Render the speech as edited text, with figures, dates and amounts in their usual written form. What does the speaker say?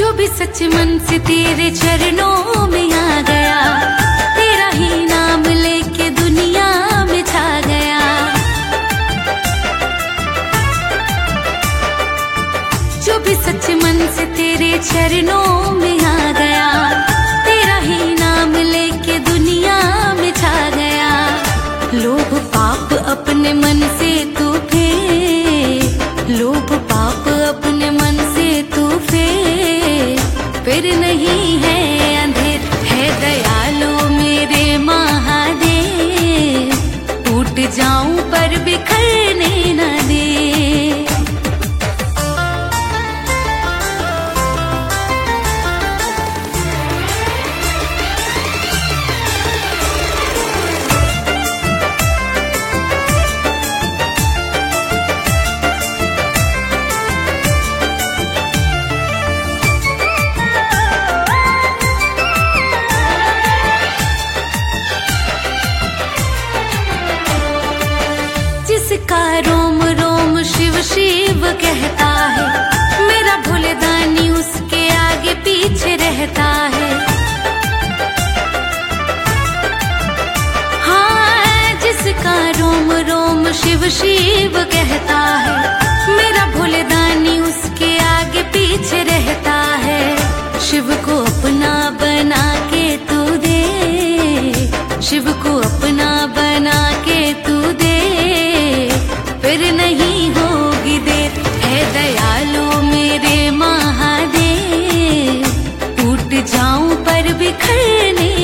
जो भी सच मन से तेरे चरणों में आ गया, तेरा ही नाम लेके दुनिया में छा गया। जो भी सच मन से तेरे चरणों में आ गया, तेरा ही नाम लेके दुनिया में छा गया। लोभ पाप अपने मन से तू फेर, लोभ पाप अपने मन से तू फेर, फिर नहीं है अंधेर। है दयालु मेरे महादेव, टूट जाऊं पर बिखरने न दे। जिसका रोम रोम शिव शिव कहता है, मेरा भोलेदानी उसके आगे पीछे रहता है। हाँ, जिसका रोम रोम शिव शिव कहता है, मेरा भोलेदानी उसके आगे पीछे रहता है। शिव को अपना बना के तू दे, शिव को अपना बना के तू दे, फिर नहीं होगी देर। है दयालु मेरे महादेव, टूट जाऊं पर बिखरने